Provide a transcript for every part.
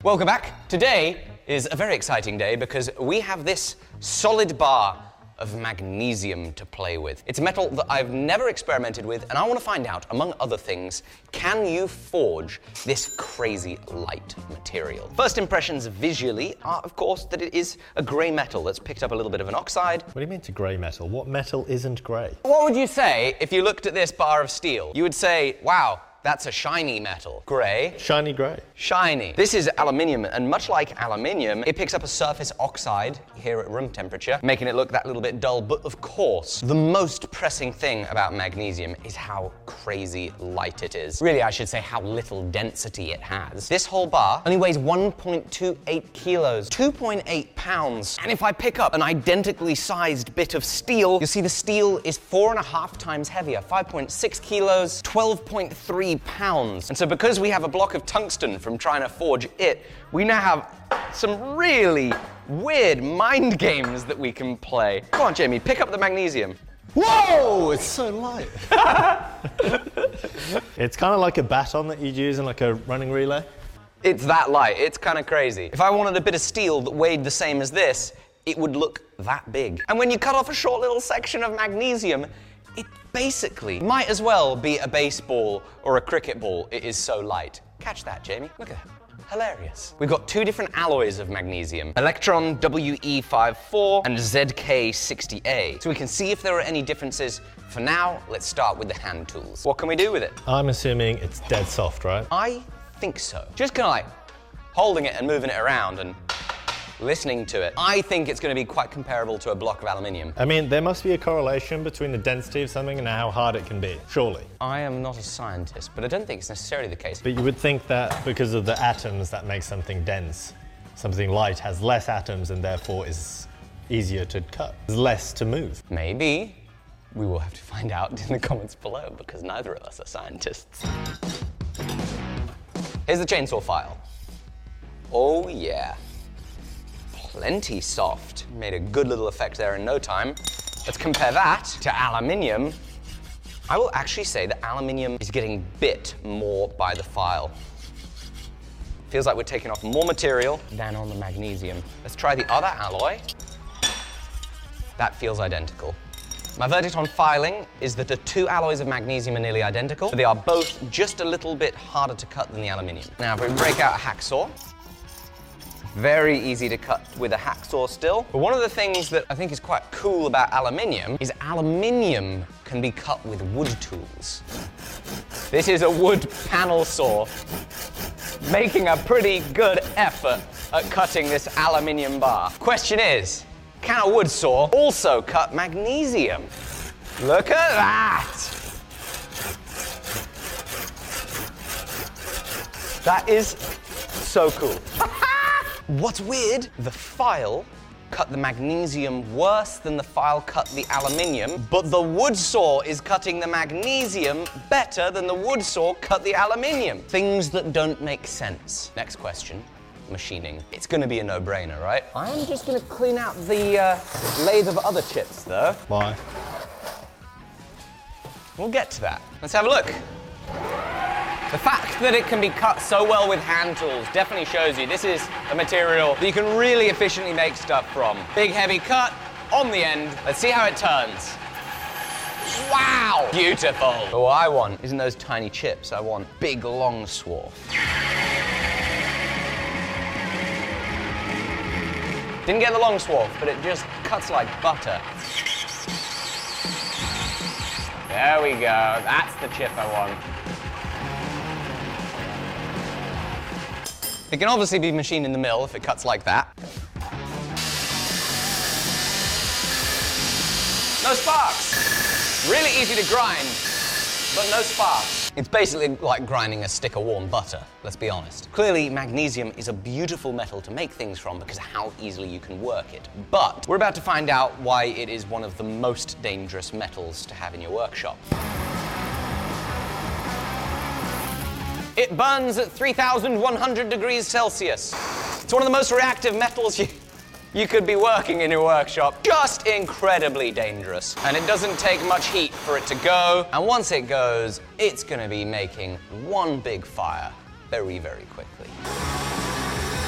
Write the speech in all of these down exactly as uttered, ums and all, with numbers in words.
Welcome back. Today is a very exciting day because we have this solid bar of magnesium to play with. It's a metal that I've never experimented with, and I want to find out, among other things, can you forge this crazy light material? First impressions visually are, of course, that it is a grey metal that's picked up a little bit of an oxide. What do you mean it's a grey metal? What metal isn't grey? What would you say if you looked at this bar of steel? You would say, wow, that's a shiny metal. Grey. Shiny grey. Shiny. This is aluminium, and much like aluminium, it picks up a surface oxide here at room temperature, making it look that little bit dull. But of course, the most pressing thing about magnesium is how crazy light it is. Really, I should say how little density it has. This whole bar only weighs one point two eight kilos, two point eight pounds. And if I pick up an identically sized bit of steel, you'll see the steel is four and a half times heavier, five point six kilos, twelve point three pounds. And so because we have a block of tungsten from trying to forge it, we now have some really weird mind games that we can play. Come on, Jamie, pick up the magnesium. Whoa! It's so light. It's kind of like a baton that you'd use in like a running relay. It's that light. It's kind of crazy. If I wanted a bit of steel that weighed the same as this, it would look that big. And when you cut off a short little section of magnesium, it basically might as well be a baseball or a cricket ball. It is so light. Catch that, Jamie. Look at that. Hilarious. We've got two different alloys of magnesium, Electron W E fifty-four and Z K sixty A. So we can see if there are any differences. For now, let's start with the hand tools. What can we do with it? I'm assuming it's dead soft, right? I think so. Just kind of like holding it and moving it around and listening to it. I think it's going to be quite comparable to a block of aluminium. I mean, there must be a correlation between the density of something and how hard it can be, surely. I am not a scientist, but I don't think it's necessarily the case. But you would think that because of the atoms that make something dense, something light has less atoms and therefore is easier to cut. There's less to move. Maybe. We will have to find out in the comments below because neither of us are scientists. Here's the chainsaw file. Oh yeah. Plenty soft. Made a good little effect there in no time. Let's compare that to aluminium. I will actually say that aluminium is getting bit more by the file. Feels like we're taking off more material than on the magnesium. Let's try the other alloy. That feels identical. My verdict on filing is that the two alloys of magnesium are nearly identical, but they are both just a little bit harder to cut than the aluminium. Now, if we break out a hacksaw, very easy to cut with a hacksaw still. But one of the things that I think is quite cool about aluminium is aluminium can be cut with wood tools. This is a wood panel saw, making a pretty good effort at cutting this aluminium bar. Question is, can a wood saw also cut magnesium? Look at that! That is so cool. What's weird, the file cut the magnesium worse than the file cut the aluminium, but the wood saw is cutting the magnesium better than the wood saw cut the aluminium. Things that don't make sense. Next question, machining. It's gonna be a no-brainer, right? I'm just gonna clean out the uh, lathe of other chips, though. Why? We'll get to that. Let's have a look. The fact that it can be cut so well with hand tools definitely shows you this is a material that you can really efficiently make stuff from. Big heavy cut on the end. Let's see how it turns. Wow! Beautiful. But what I want isn't those tiny chips. I want big long swath. Didn't get the long swath, but it just cuts like butter. There we go. That's the chip I want. It can obviously be machined in the mill if it cuts like that. No sparks. Really easy to grind, but no sparks. It's basically like grinding a stick of warm butter, let's be honest. Clearly, magnesium is a beautiful metal to make things from because of how easily you can work it. But we're about to find out why it is one of the most dangerous metals to have in your workshop. It burns at three thousand one hundred degrees Celsius. It's one of the most reactive metals you, you could be working in your workshop. Just incredibly dangerous. And it doesn't take much heat for it to go. And once it goes, it's gonna be making one big fire very, very quickly.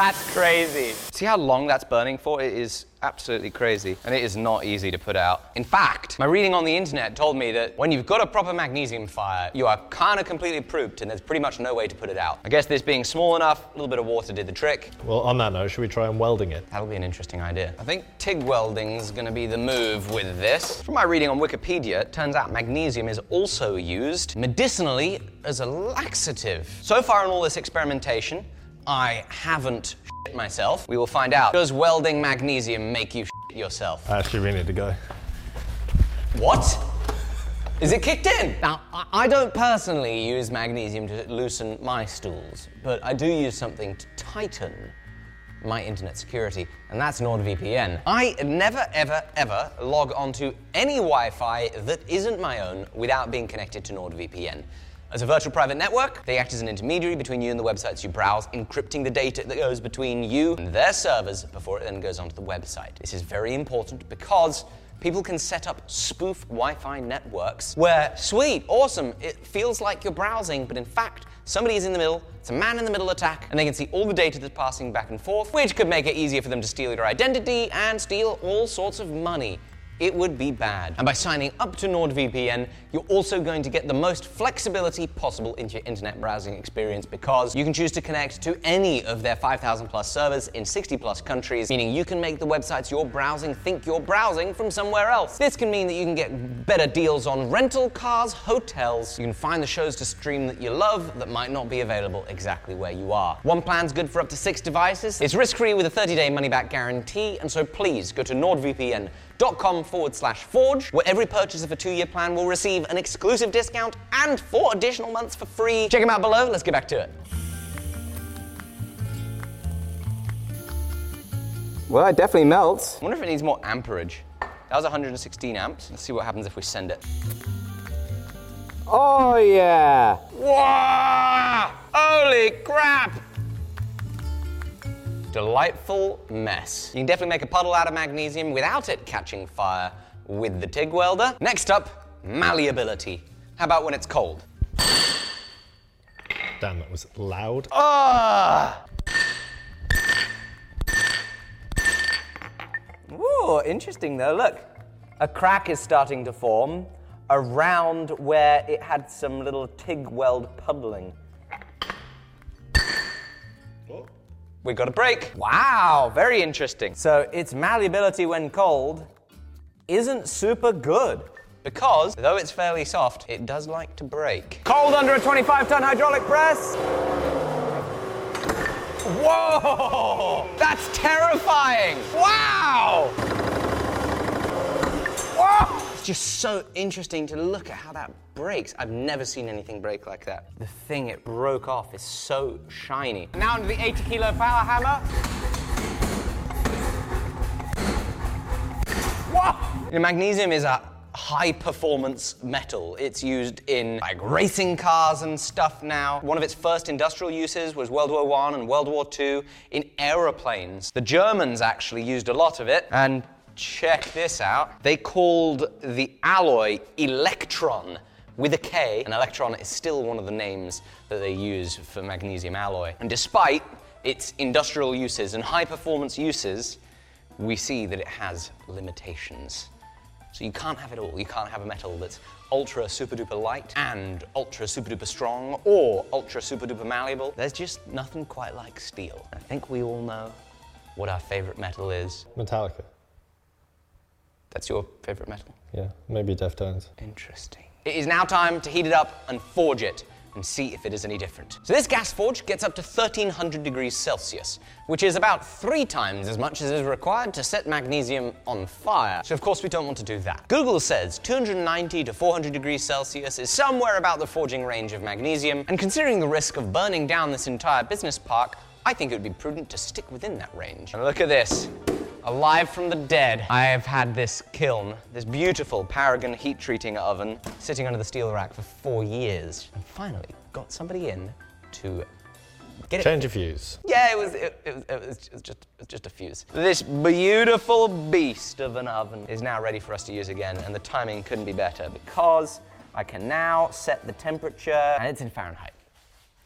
That's crazy. See how long that's burning for? It is absolutely crazy. And it is not easy to put out. In fact, my reading on the internet told me that when you've got a proper magnesium fire, you are kind of completely pooped and there's pretty much no way to put it out. I guess this being small enough, a little bit of water did the trick. Well, on that note, should we try and welding it? That'll be an interesting idea. I think TIG welding's gonna be the move with this. From my reading on Wikipedia, it turns out magnesium is also used medicinally as a laxative. So far in all this experimentation, I haven't shit myself. We will find out. Does welding magnesium make you shit yourself? Actually, we need to go. What? Is it kicked in? Now, I- I don't personally use magnesium to loosen my stools, but I do use something to tighten my internet security, and that's NordVPN. I never, ever, ever log onto any Wi-Fi that isn't my own without being connected to NordVPN. As a virtual private network, they act as an intermediary between you and the websites you browse, encrypting the data that goes between you and their servers before it then goes onto the website. This is very important because people can set up spoof Wi-Fi networks where, sweet, awesome, it feels like you're browsing, but in fact, somebody is in the middle, it's a man-in-the-middle attack, and they can see all the data that's passing back and forth, which could make it easier for them to steal your identity and steal all sorts of money. It would be bad. And by signing up to NordVPN, you're also going to get the most flexibility possible into your internet browsing experience because you can choose to connect to any of their five thousand plus servers in sixty plus countries, meaning you can make the websites you're browsing think you're browsing from somewhere else. This can mean that you can get better deals on rental cars, hotels. You can find the shows to stream that you love that might not be available exactly where you are. One plan's good for up to six devices. It's risk-free with a thirty day money-back guarantee, and so please go to nordvpn.com forward slash forge, where every purchase of a two-year plan will receive an exclusive discount and four additional months for free. Check them out below. Let's get back to it. Well, it definitely melts. I wonder if it needs more amperage. That was one hundred sixteen amps. Let's see what happens if we send it. Oh, yeah. Wow! Holy crap! Delightful mess. You can definitely make a puddle out of magnesium without it catching fire with the TIG welder. Next up, malleability. How about when it's cold? Damn, that was loud. Ah! Ooh, interesting though. Look, a crack is starting to form around where it had some little TIG weld puddling. We got a break. Wow, very interesting. So its malleability when cold isn't super good because, though it's fairly soft, it does like to break. Cold under a twenty-five ton hydraulic press. Whoa, that's terrifying. Wow. Whoa. It's just so interesting to look at how that breaks. I've never seen anything break like that. The thing it broke off is so shiny. Now into the eighty kilo power hammer. Whoa! You know, magnesium is a high performance metal. It's used in like racing cars and stuff now. One of its first industrial uses was World War One and World War Two in aeroplanes. The Germans actually used a lot of it, and check this out. They called the alloy Electron with a K. An electron is still one of the names that they use for magnesium alloy. And despite its industrial uses and high performance uses, we see that it has limitations. So you can't have it all. You can't have a metal that's ultra super duper light and ultra super duper strong or ultra super duper malleable. There's just nothing quite like steel. I think we all know what our favorite metal is. Metallica. That's your favorite metal? Yeah, maybe Deftones. Interesting. It is now time to heat it up and forge it and see if it is any different. So this gas forge gets up to thirteen hundred degrees Celsius, which is about three times as much as is required to set magnesium on fire. So of course we don't want to do that. Google says two hundred ninety to four hundred degrees Celsius is somewhere about the forging range of magnesium, and considering the risk of burning down this entire business park, I think it would be prudent to stick within that range. And look at this. Alive from the dead, I have had this kiln, this beautiful Paragon heat treating oven, sitting under the steel rack for four years. And finally got somebody in to get it. Change a fuse. Yeah, it was, it, it was, it was just, it was just a fuse. This beautiful beast of an oven is now ready for us to use again, and the timing couldn't be better because I can now set the temperature, and it's in Fahrenheit.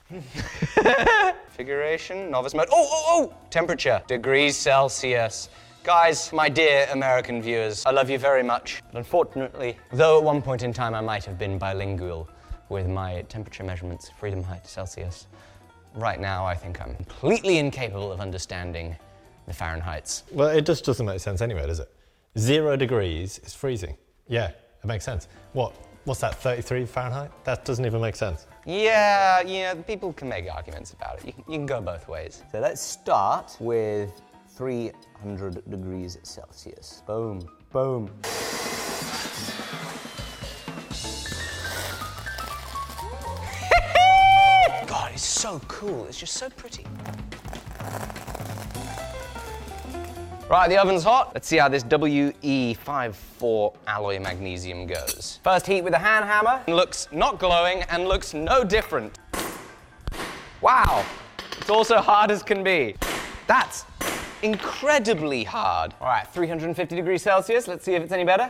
Configuration, novice mode. Oh, oh, oh! Temperature, degrees Celsius. Guys, my dear American viewers, I love you very much. But unfortunately, though at one point in time I might have been bilingual with my temperature measurements, freedom height Celsius, right now I think I'm completely incapable of understanding the Fahrenheits. Well, it just doesn't make sense anyway, does it? Zero degrees is freezing. Yeah, it makes sense. What? What's that, thirty-three Fahrenheit? That doesn't even make sense. Yeah, yeah, people can make arguments about it. You can, you can go both ways. So let's start with three hundred degrees Celsius. Boom, boom. God, it's so cool. It's just so pretty. Right, the oven's hot. Let's see how this W E fifty-four alloy magnesium goes. First heat with a hand hammer. Looks not glowing and looks no different. Wow, it's also hard as can be. That's incredibly hard. All right, three hundred fifty degrees Celsius. Let's see if it's any better.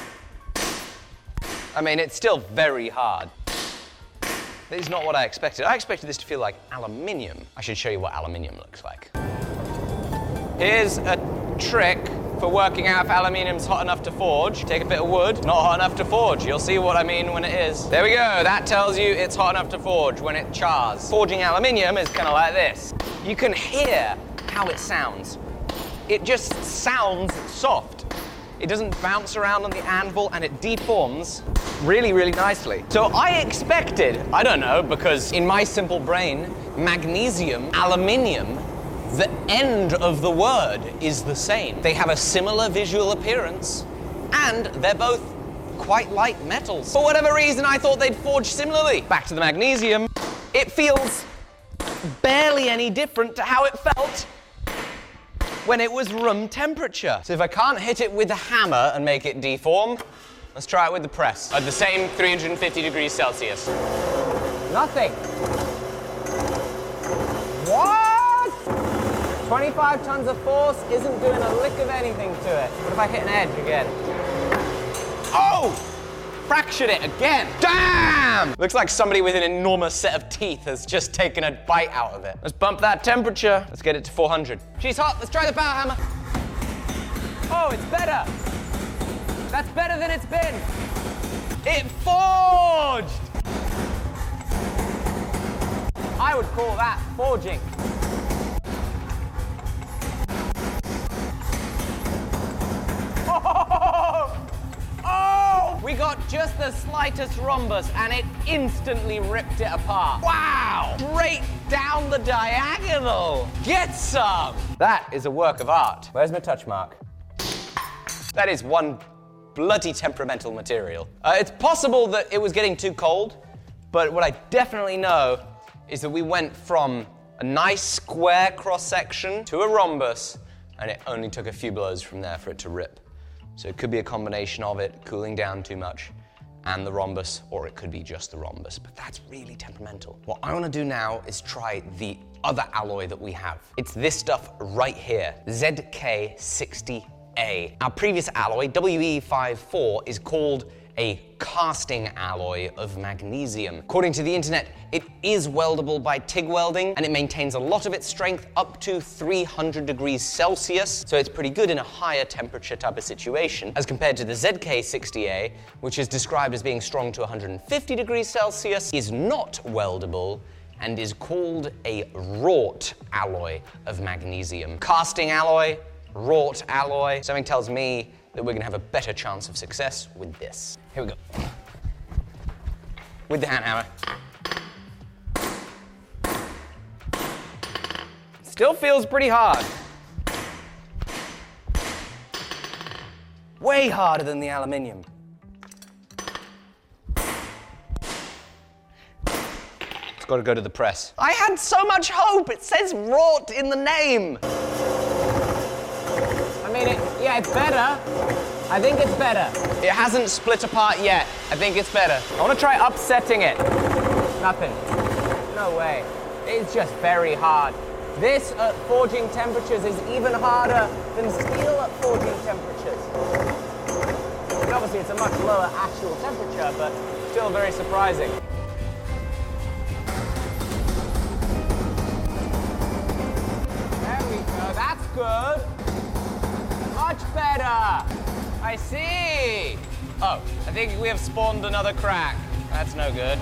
I mean, it's still very hard. This is not what I expected. I expected this to feel like aluminium. I should show you what aluminium looks like. Here's a trick for working out if aluminium's hot enough to forge. Take a bit of wood, not hot enough to forge. You'll see what I mean when it is. There we go. That tells you it's hot enough to forge when it chars. Forging aluminium is kind of like this. You can hear how it sounds. It just sounds soft. It doesn't bounce around on the anvil and it deforms really, really nicely. So I expected, I don't know, because in my simple brain, magnesium, aluminium, the end of the word is the same. They have a similar visual appearance, and they're both quite light metals. For whatever reason, I thought they'd forge similarly. Back to the magnesium. It feels barely any different to how it felt when it was room temperature. So if I can't hit it with a hammer and make it deform, let's try it with the press. At the same three hundred fifty degrees Celsius. Nothing. What? twenty-five tons of force isn't doing a lick of anything to it. What if I hit an edge again? Oh! Fractured it again. Damn! Looks like somebody with an enormous set of teeth has just taken a bite out of it. Let's bump that temperature. Let's get it to four hundred. She's hot. Let's try the power hammer. Oh, it's better. That's better than it's been. It forged! I would call that forging. Oh! Oh! We got just the slightest rhombus and it instantly ripped it apart. Wow! Straight down the diagonal. Get some! That is a work of art. Where's my touch mark? That is one bloody temperamental material. Uh, it's possible that it was getting too cold, but what I definitely know is that we went from a nice square cross-section to a rhombus, and it only took a few blows from there for it to rip. So it could be a combination of it cooling down too much and the rhombus, or it could be just the rhombus, but that's really temperamental. What I want to do now is try the other alloy that we have. It's this stuff right here, Z K sixty A. Our previous alloy, W E fifty-four, is called a casting alloy of magnesium. According to the internet, it is weldable by TIG welding, and it maintains a lot of its strength up to three hundred degrees Celsius, so it's pretty good in a higher temperature type of situation, as compared to the Z K sixty A, which is described as being strong to one hundred fifty degrees Celsius, is not weldable, and is called a wrought alloy of magnesium. Casting alloy, wrought alloy. Something tells me that we're gonna have a better chance of success with this. Here we go. With the hand hammer. Still feels pretty hard. Way harder than the aluminium. It's gotta go to the press. I had so much hope. It says wrought in the name. I mean, it, yeah, it's better. I think it's better. It hasn't split apart yet. I think it's better. I want to try upsetting it. Nothing. No way. It's just very hard. This at forging temperatures is even harder than steel at forging temperatures. And obviously it's a much lower actual temperature, but still very surprising. good. Much better. I see. Oh, I think we have spawned another crack. That's no good.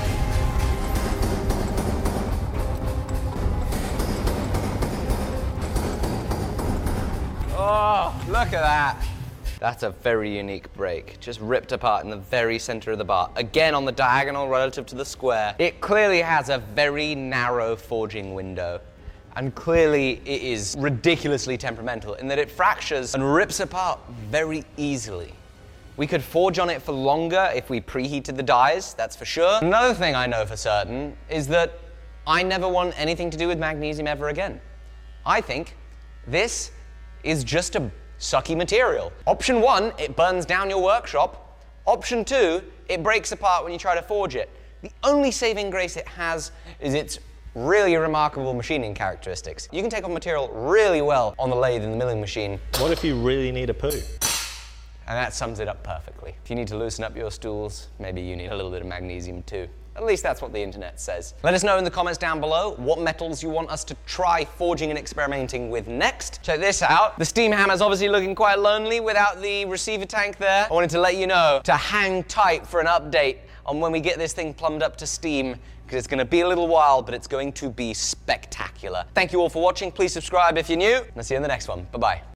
Oh, look at that. That's a very unique break. Just ripped apart in the very center of the bar. Again on the diagonal relative to the square. It clearly has a very narrow forging window. And clearly it is ridiculously temperamental in that it fractures and rips apart very easily. We could forge on it for longer if we preheated the dies, that's for sure. Another thing I know for certain is that I never want anything to do with magnesium ever again. I think this is just a sucky material. Option one, it burns down your workshop. Option two, it breaks apart when you try to forge it. The only saving grace it has is its really remarkable machining characteristics. You can take on material really well on the lathe and the milling machine. What if you really need a poo? And that sums it up perfectly. If you need to loosen up your stools, maybe you need a little bit of magnesium too. At least that's what the internet says. Let us know in the comments down below what metals you want us to try forging and experimenting with next. Check this out. The steam hammer's obviously looking quite lonely without the receiver tank there. I wanted to let you know to hang tight for an update on when we get this thing plumbed up to steam, because it's going to be a little while, but it's going to be spectacular. Thank you all for watching. Please subscribe if you're new, and I'll see you in the next one. Bye-bye.